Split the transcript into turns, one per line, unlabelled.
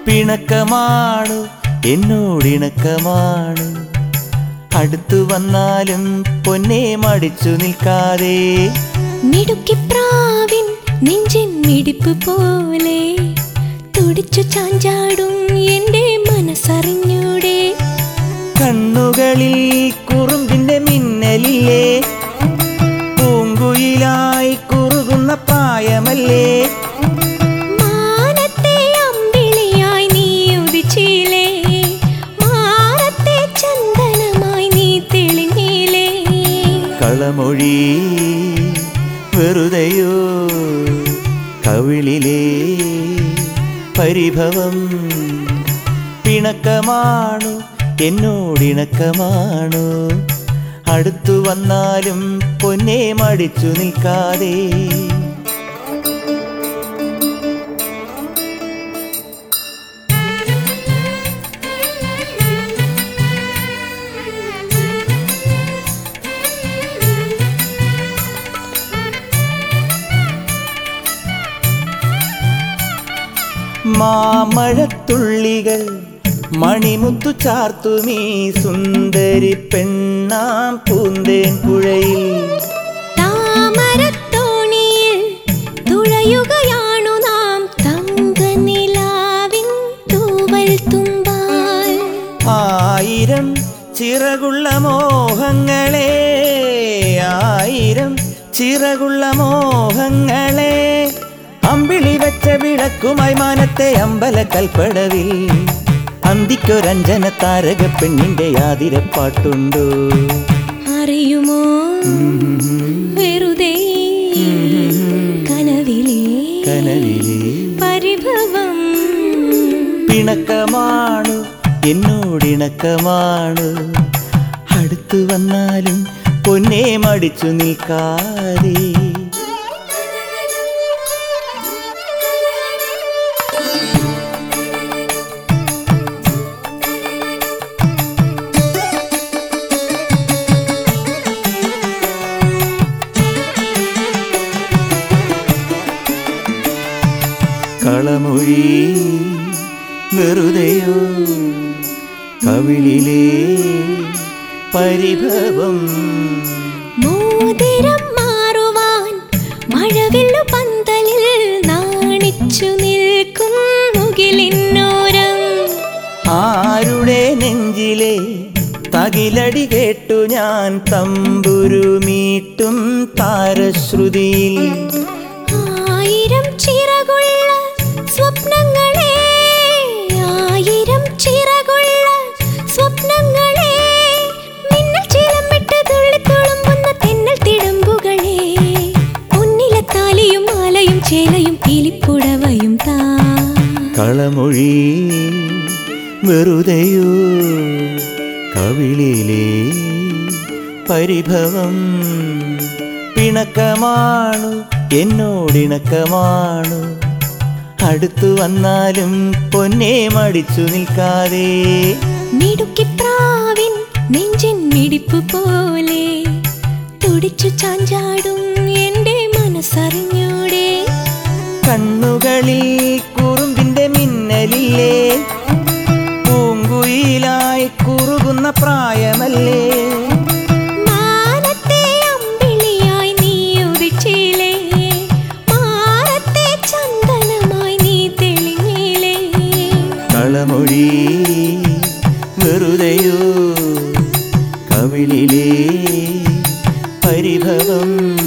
പിണക്കമാണു എന്നോടിണക്കമാണു അടുത്തു വന്നാലും പൊന്നെ മടിച്ചു നിൽക്കാതെ
മിടുക്കിപ്രാവിൻ നെഞ്ചിൻ മിടിപ്പ് പോലെ തുടിച്ചു ചാഞ്ചാടും എന്റെ മനസ്സറിഞ്ഞൂടെ
കണ്ണുകളിൽ കുറുമ്പിന്റെ മിന്നലില്ലേ പൂങ്കുയിലായി കുറുകുന്ന പ്രായമല്ലേ
മാനത്തെ അമ്പിളിയായി നീ ഉദിച്ചില്ലേ മാനത്തെ ചന്ദനമായി നീ തെളിഞ്ഞില്ലേ
കളമൊഴി വെറുതെയോ കവിളിലെ പരിഭവം പിണക്കമാണു എന്നോടിണക്കമാണു അടുത്തു വന്നാലും പൊന്നെ മടിച്ചു നിൽക്കാതെ മാമഴത്തുള്ളികൾ മണിമുത്തു ചാർത്തുമീ സുന്ദരി പെണ്ണാം പൂന്തേൻ പുഴയിൽ
താമരത്തോണിയിൽ തുഴയുകയാണു നാം തങ്കനിലാവിൻ തൂവൽ തുമ്പാൽ
ആയിരം ചിറകുള്ള മോഹങ്ങളെ ആയിരം ചിറകുള്ള മോഹങ്ങളെ അമ്പിളി വെച്ച വിളക്കുമായി മാനത്തെ അമ്പല കൽപ്പടവിൽ അന്തിക്കൊരഞ്ജന താരക പെണ്ണിന്റെ ആതിരപ്പാട്ടുണ്ടോ
അറിയുമോ വെറുതെ കനവിലെ പരിഭവം
പിണക്കമാണു എന്നോടിണക്കമാണു അടുത്തു വന്നാലും പൊന്നെ മടിച്ചു നിൽക്കാതെ കളമൊഴി വെറുതെയോ കവിളിലെ പരിഭവം
മോതിരം മാറുവാൻ മഴവില്ലു പന്തലിൽ നാണിച്ചു നിൽക്കും മുകിലിന്നോരം
ആരുടെ നെഞ്ചിലെ തകിലടി കേട്ടു ഞാൻ തമ്പുരുമീട്ടും താരശ്രുതിയിൽ
ആയിരം ചിറകുള്ള സ്വപ്നങ്ങളെ ആയിരം ചിറകുള്ള സ്വപ്നങ്ങളെ മിന്നൽ ചിലമിട്ട് തുള്ളിത്തുളുമ്പുന്ന തെന്നൽ തിടമ്പുകളെ പൊന്നിലെ താലിയും മാലയും ചേലയും പീലിപ്പുടവയും താ
കളമൊഴി വെറുതെയോ കവിളിലെ പരിഭവം പിണക്കമാണു എന്നോടിണക്കമാണു അടുത്തു വന്നാലും പൊന്നെ മടിച്ചു നിൽക്കാതെ
മിടുക്കിപ്രാവിൻ നെഞ്ചിൻ മിടിപ്പ് പോലെ തുടിച്ചു ചാഞ്ചാടും എന്റെ മനസ്സറിഞ്ഞൂടെ
കണ്ണുകളിൽ കുറുമ്പിന്റെ മിന്നലില്ലേ പൂങ്കുയിലായി കുറുകുന്ന പ്രായമല്ലേ
മാനത്തെ അമ്പിളിയായി നീ ഉദിച്ചില്ലേ മാനത്തെ ചന്ദനമായി നീ തെളിഞ്ഞില്ലേ
കളമൊഴി വെറുതെയോ കവിളിലെ പരിഭവം